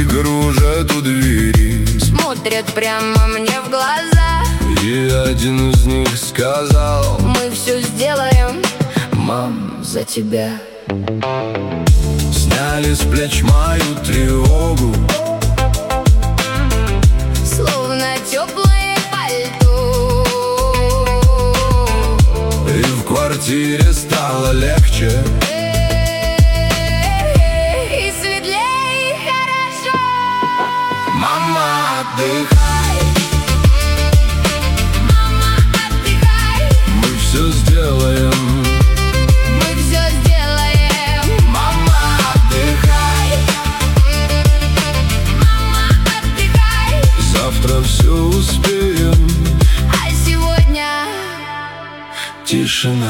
кружат у двери, смотрят прямо мне в глаза. и один из них сказал: мы все сделаем, мам, за тебя. Сняли с плеч мою тревогу, словно теплое пальто, и в квартире стало легче, и светлее, и хорошо. мама, отдыхай, Мама, отдыхай, мы все сделаем. мы все сделаем. Мама, отдыхай, Мама, отдыхай, завтра все успеем. а сегодня Тишина.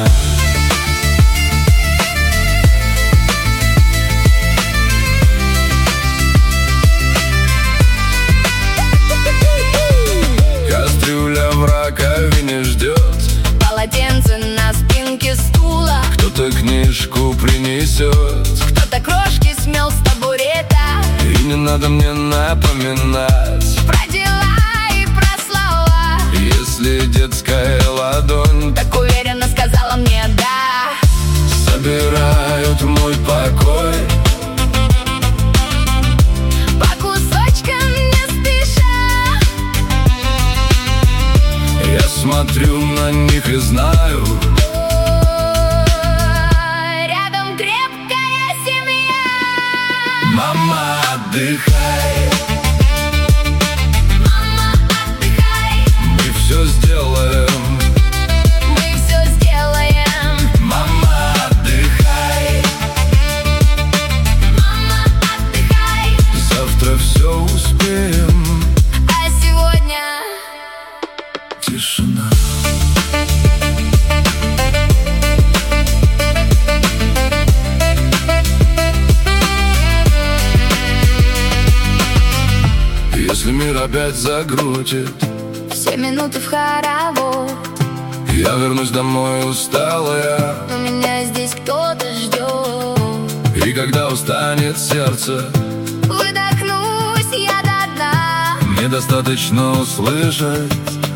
Кастрюля в раковине ждет, полотенце на спинке стула, кто-то книжку принесет, кто-то крошки смел с табурета. и не надо мне напоминать, Про дела и про слова, если детская ладонь так уверенно сказала мне да. собирают мой покой. По кусочкам не спеша, Я смотрю на них и знаю, рядом крепкая семья. мама, отдыхай, Мама, отдыхай, мы все сделаем. мы все сделаем. Мама, отдыхай, Мама, отдыхай, завтра все успеем. а сегодня Тишина. Если мир опять закрутит, все минуты в хоровод, я вернусь домой усталая, но меня здесь кто-то ждет. и когда устанет сердце, Выдохнусь я до дна, мне достаточно услышать: